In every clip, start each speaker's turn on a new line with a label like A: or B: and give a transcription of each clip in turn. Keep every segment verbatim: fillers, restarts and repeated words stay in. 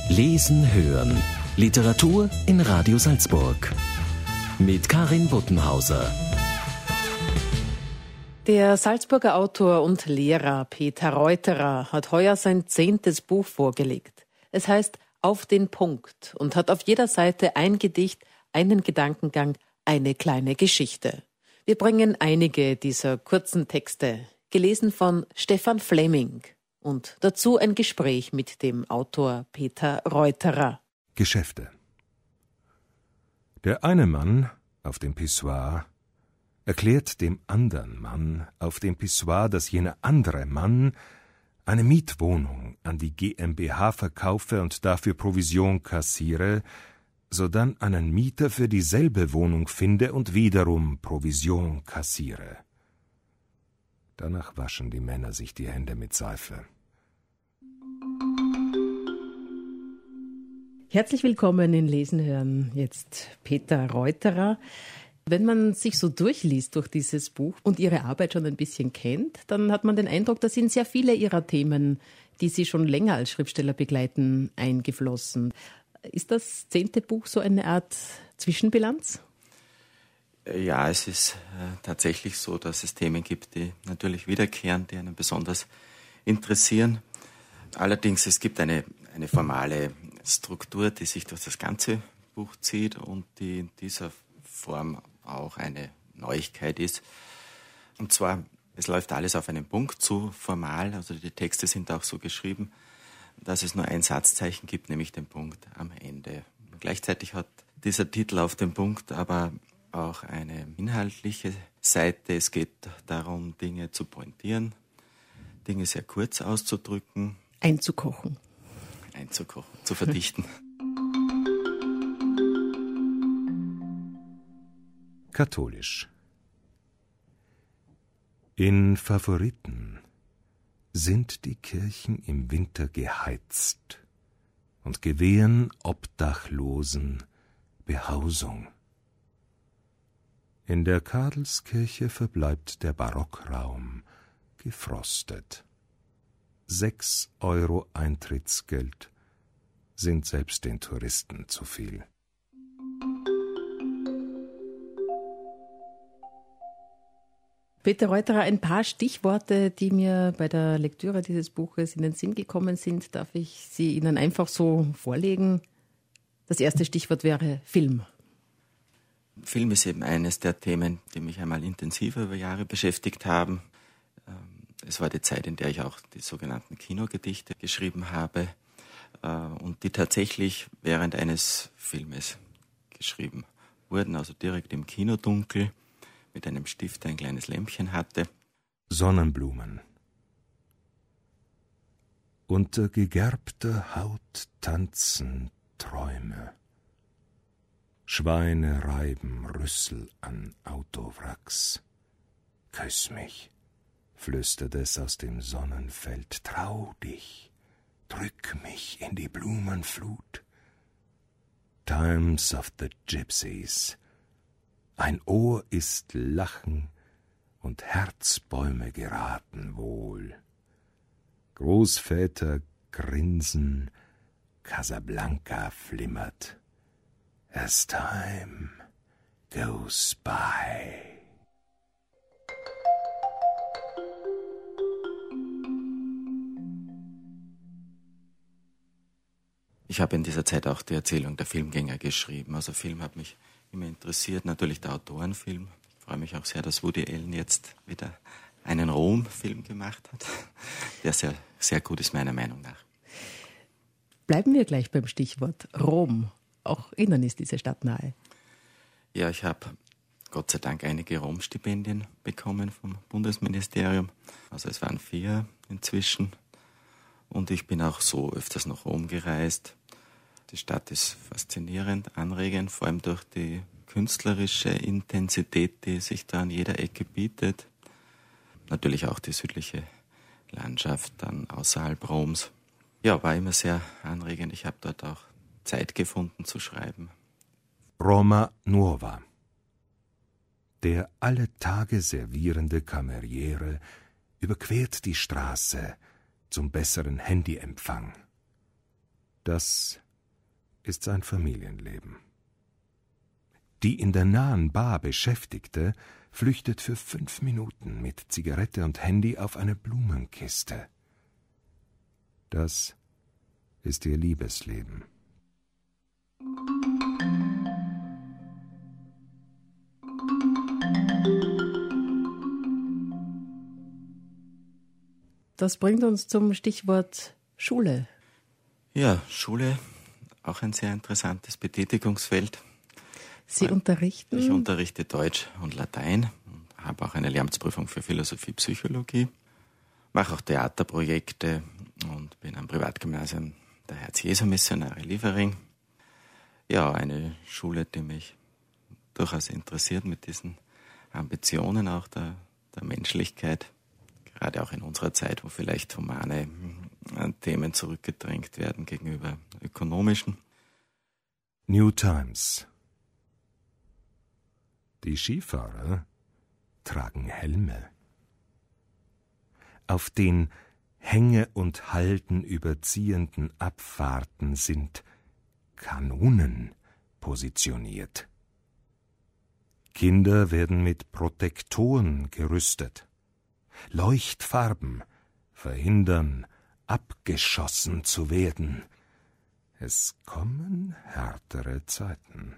A: Lesen hören. Literatur in Radio Salzburg. Mit Karin Buttenhauser.
B: Der Salzburger Autor und Lehrer Peter Reuterer hat heuer sein zehntes Buch vorgelegt. Es heißt Auf den Punkt und hat auf jeder Seite ein Gedicht, einen Gedankengang, eine kleine Geschichte. Wir bringen einige dieser kurzen Texte, gelesen von Stefan Fleming, und dazu ein Gespräch mit dem Autor Peter Reuterer.
C: Geschäfte. Der eine Mann auf dem Pissoir erklärt dem andern Mann auf dem Pissoir, dass jener andere Mann eine Mietwohnung an die GmbH verkaufe und dafür Provision kassiere, sodann einen Mieter für dieselbe Wohnung finde und wiederum Provision kassiere. Danach waschen die Männer sich die Hände mit Seife.
B: Herzlich willkommen in Lesen hören, jetzt Peter Reuterer. Wenn man sich so durchliest durch dieses Buch und Ihre Arbeit schon ein bisschen kennt, dann hat man den Eindruck, da sind sehr viele Ihrer Themen, die Sie schon länger als Schriftsteller begleiten, eingeflossen. Ist das zehnte Buch so eine Art Zwischenbilanz?
D: Ja, es ist äh, tatsächlich so, dass es Themen gibt, die natürlich wiederkehren, die einen besonders interessieren. Allerdings, es gibt eine, eine formale Struktur, die sich durch das ganze Buch zieht und die in dieser Form auch eine Neuigkeit ist. Und zwar, es läuft alles auf einen Punkt zu, formal, also die Texte sind auch so geschrieben, dass es nur ein Satzzeichen gibt, nämlich den Punkt am Ende. Gleichzeitig hat dieser Titel Auf den Punkt aber auch eine inhaltliche Seite. Es geht darum, Dinge zu pointieren, Dinge sehr kurz auszudrücken.
B: Einzukochen.
D: Einzukochen, zu verdichten.
C: Katholisch. In Favoriten sind die Kirchen im Winter geheizt und gewähren Obdachlosen Behausung. In der Karlskirche verbleibt der Barockraum gefrostet. Sechs Euro Eintrittsgeld sind selbst den Touristen zu viel.
B: Peter Reuterer, ein paar Stichworte, die mir bei der Lektüre dieses Buches in den Sinn gekommen sind, darf ich sie Ihnen einfach so vorlegen. Das erste Stichwort wäre Film.
D: Film ist eben eines der Themen, die mich einmal intensiver über Jahre beschäftigt haben. Es war die Zeit, in der ich auch die sogenannten Kinogedichte geschrieben habe und die tatsächlich während eines Filmes geschrieben wurden, also direkt im Kinodunkel, mit einem Stift, der ein kleines Lämpchen hatte.
C: Sonnenblumen. Unter gegerbter Haut tanzen Träume. Schweine reiben Rüssel an Autowracks. Küss mich, flüstert es aus dem Sonnenfeld. Trau dich, drück mich in die Blumenflut. Times of the Gypsies. Ein Ohr ist Lachen und Herzbäume geraten wohl. Großväter grinsen, Casablanca flimmert. As time goes by.
D: Ich habe in dieser Zeit auch die Erzählung der Filmgänger geschrieben. Also Film hat mich immer interessiert, natürlich der Autorenfilm. Ich freue mich auch sehr, dass Woody Allen jetzt wieder einen Rom-Film gemacht hat, der sehr, sehr gut ist, meiner Meinung nach.
B: Bleiben wir gleich beim Stichwort Rom. Auch Ihnen ist diese Stadt nahe.
D: Ja, ich habe Gott sei Dank einige Rom-Stipendien bekommen vom Bundesministerium. Also es waren vier inzwischen. Und ich bin auch so öfters nach Rom gereist. Die Stadt ist faszinierend, anregend, vor allem durch die künstlerische Intensität, die sich da an jeder Ecke bietet. Natürlich auch die südliche Landschaft dann außerhalb Roms. Ja, war immer sehr anregend. Ich habe dort auch Zeit gefunden zu schreiben.
C: Roma Nuova. Der alle Tage servierende Kameriere überquert die Straße zum besseren Handyempfang. Das ist sein Familienleben. Die in der nahen Bar Beschäftigte flüchtet für fünf Minuten mit Zigarette und Handy auf eine Blumenkiste. Das ist ihr Liebesleben.
B: Das bringt uns zum Stichwort Schule.
D: Ja, Schule, auch ein sehr interessantes Betätigungsfeld.
B: Sie unterrichten?
D: Ich unterrichte Deutsch und Latein und habe auch eine Lehramtsprüfung für Philosophie, Psychologie. Mache auch Theaterprojekte und bin am Privatgymnasium der Herz-Jesu-Missionare Liefering. Ja, eine Schule, die mich durchaus interessiert mit diesen Ambitionen auch der, der Menschlichkeit. Gerade auch in unserer Zeit, wo vielleicht humane Themen zurückgedrängt werden gegenüber ökonomischen.
C: New Times. Die Skifahrer tragen Helme. Auf den Hänge und Halden überziehenden Abfahrten sind Kanonen positioniert. Kinder werden mit Protektoren gerüstet. Leuchtfarben verhindern, abgeschossen zu werden. Es kommen härtere Zeiten.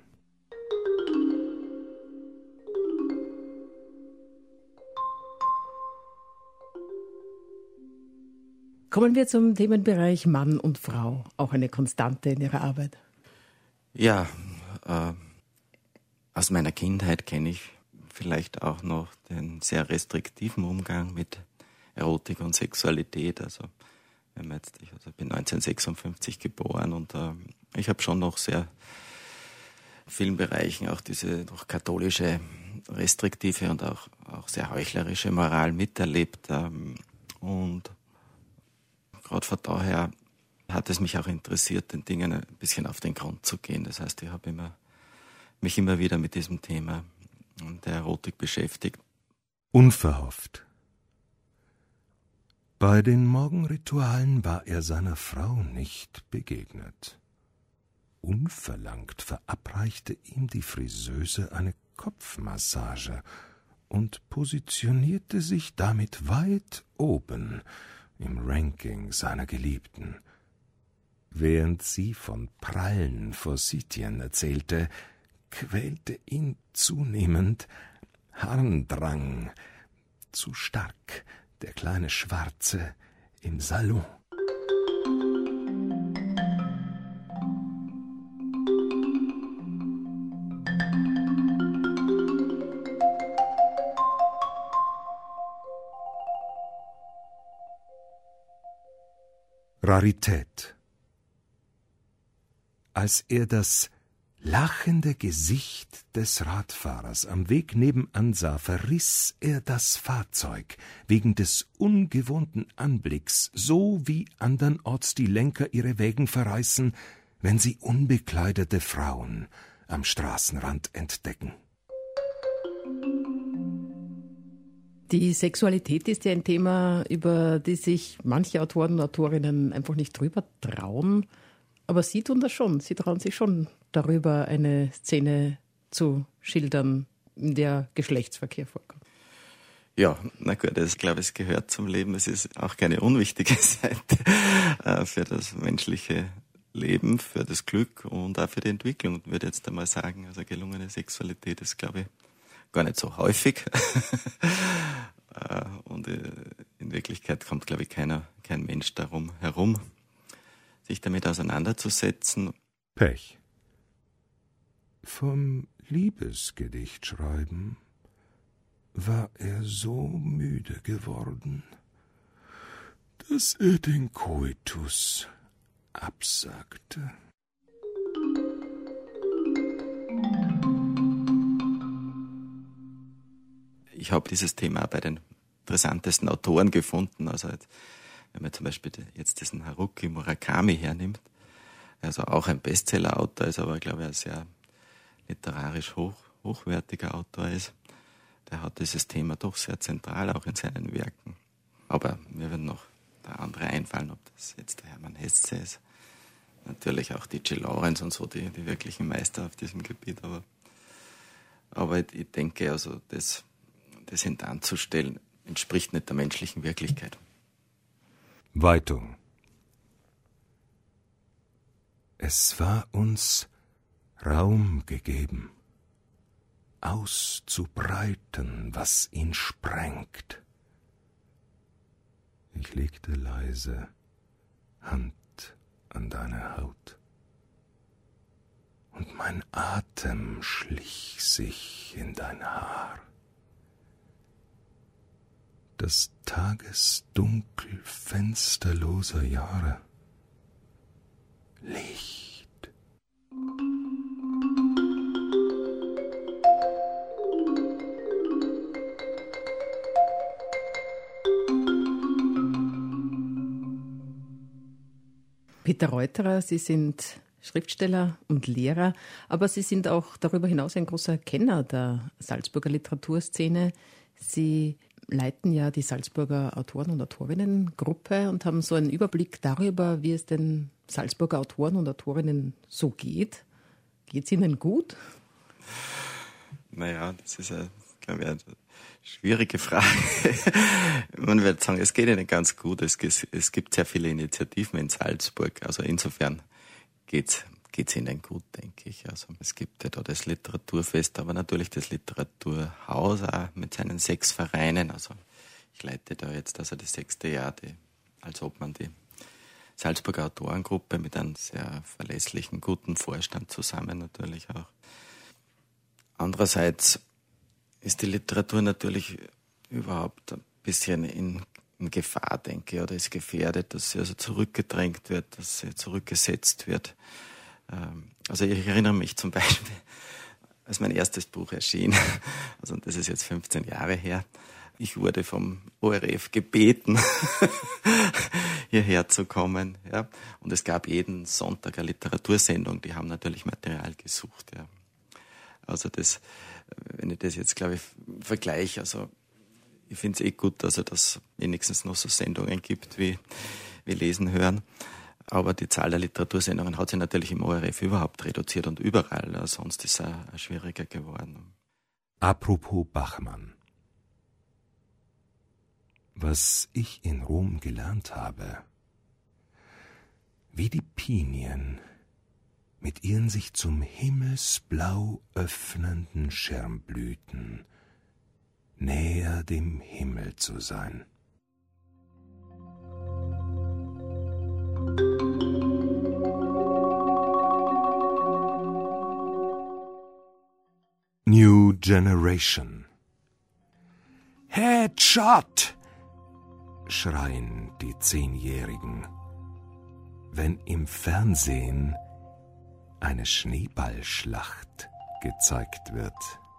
B: Kommen wir zum Themenbereich Mann und Frau, auch eine Konstante in Ihrer Arbeit.
D: Ja, äh, aus meiner Kindheit kenne ich vielleicht auch noch den sehr restriktiven Umgang mit Erotik und Sexualität. Also, wenn man jetzt, ich also bin neunzehnhundertsechsundfünfzig geboren und äh, ich habe schon noch sehr vielen Bereichen auch diese doch katholische, restriktive und auch, auch sehr heuchlerische Moral miterlebt. Ähm, und gerade von daher hat es mich auch interessiert, den Dingen ein bisschen auf den Grund zu gehen. Das heißt, ich habe immer, mich immer wieder mit diesem Thema der Erotik beschäftigt.
C: Unverhofft. Bei den Morgenritualen war er seiner Frau nicht begegnet. Unverlangt verabreichte ihm die Friseuse eine Kopfmassage und positionierte sich damit weit oben im Ranking seiner Geliebten. Während sie von prallen Forsythien erzählte, quälte ihn zunehmend Harndrang. Zu stark, der kleine Schwarze im Salon. Rarität. Als er das lachende Gesicht des Radfahrers am Weg nebenan sah, verriss er das Fahrzeug wegen des ungewohnten Anblicks, so wie andernorts die Lenker ihre Wägen verreißen, wenn sie unbekleidete Frauen am Straßenrand entdecken.
B: Die Sexualität ist ja ein Thema, über das sich manche Autoren und Autorinnen einfach nicht drüber trauen. Aber Sie tun das schon. Sie trauen sich schon darüber, eine Szene zu schildern, in der Geschlechtsverkehr vorkommt.
D: Ja, na gut, das glaube ich, gehört zum Leben. Es ist auch keine unwichtige Seite äh, für das menschliche Leben, für das Glück und auch für die Entwicklung. Ich würde jetzt einmal sagen, also gelungene Sexualität ist, glaube ich, gar nicht so häufig. Und in Wirklichkeit kommt, glaube ich, keiner, kein Mensch darum herum, sich damit auseinanderzusetzen.
C: Pech. Vom Liebesgedicht schreiben war er so müde geworden, dass er den Koitus absagte.
D: Ich habe dieses Thema bei den interessantesten Autoren gefunden. Also wenn man zum Beispiel jetzt diesen Haruki Murakami hernimmt, also auch ein Bestseller-Autor ist, aber glaube ich ein sehr literarisch hoch, hochwertiger Autor ist, der hat dieses Thema doch sehr zentral auch in seinen Werken. Aber mir wird noch der andere einfallen, ob das jetzt der Hermann Hesse ist. natürlich auch die Jill Lawrence und so, die, die wirklichen Meister auf diesem Gebiet. Aber, aber ich, ich denke, also das, das hintanzustellen, entspricht nicht der menschlichen Wirklichkeit.
C: Weitung. Es war uns Raum gegeben, auszubreiten, was ihn sprengt. Ich legte leise Hand an deine Haut, und mein Atem schlich sich in dein Haar. Das Tagesdunkel fensterloser Jahre, Licht.
B: Peter Reuterer, Sie sind Schriftsteller und Lehrer, aber Sie sind auch darüber hinaus ein großer Kenner der Salzburger Literaturszene. Sie leiten ja die Salzburger Autoren- und Autorinnengruppe und haben so einen Überblick darüber, wie es den Salzburger Autoren und Autorinnen so geht. Geht es Ihnen gut?
D: Naja, das ist, eine, glaube ich, eine schwierige Frage. Man wird sagen, es geht Ihnen ganz gut. Es, es gibt sehr viele Initiativen in Salzburg. Also insofern geht es Ihnen gut, denke ich. Also es gibt ja da das Literaturfest, aber natürlich das Literaturhaus auch mit seinen sechs Vereinen. Also ich leite da jetzt also das sechste Jahr, die, als ob man die Salzburger Autorengruppe mit einem sehr verlässlichen, guten Vorstand zusammen natürlich auch. Andererseits ist die Literatur natürlich überhaupt ein bisschen in, in Gefahr, denke ich, oder ist gefährdet, dass sie also zurückgedrängt wird, dass sie zurückgesetzt wird. Also ich erinnere mich zum Beispiel, als mein erstes Buch erschien, also das ist jetzt fünfzehn Jahre her, ich wurde vom O R F gebeten, hierher zu kommen. Ja. Und es gab jeden Sonntag eine Literatursendung, die haben natürlich Material gesucht. Ja. Also das, wenn ich das jetzt, glaube ich, vergleiche, also ich finde es eh gut, dass es wenigstens noch so Sendungen gibt wie, wie Lesen, Hören. Aber die Zahl der Literatursendungen hat sich natürlich im O R F überhaupt reduziert und überall, ja, sonst ist es schwieriger geworden.
C: Apropos Bachmann. Was ich in Rom gelernt habe, wie die Pinien mit ihren sich zum Himmelsblau öffnenden Schirmblüten näher dem Himmel zu sein. New Generation. Headshot! Schreien die Zehnjährigen, wenn im Fernsehen eine Schneeballschlacht gezeigt wird.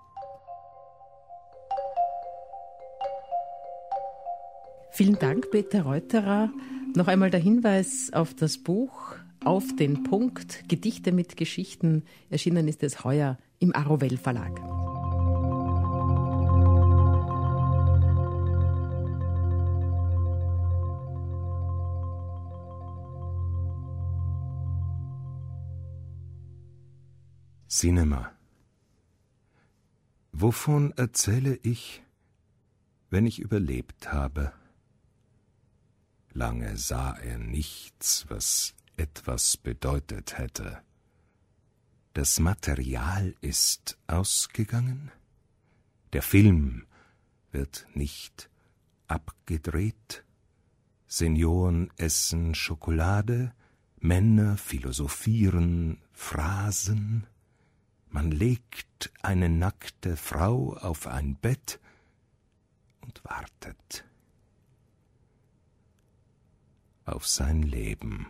B: Vielen Dank, Peter Reuterer. Noch einmal der Hinweis auf das Buch Auf den Punkt, Gedichte mit Geschichten. Erschienen ist es heuer im Arowell Verlag.
C: Cinema. Wovon erzähle ich, wenn ich überlebt habe? Lange sah er nichts, was etwas bedeutet hätte. Das Material ist ausgegangen, der Film wird nicht abgedreht, Senioren essen Schokolade, Männer philosophieren Phrasen, man legt eine nackte Frau auf ein Bett und wartet auf sein Leben.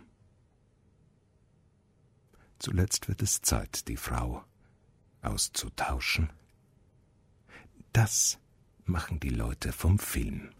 C: Zuletzt wird es Zeit, die Frau auszutauschen. Das machen die Leute vom Film.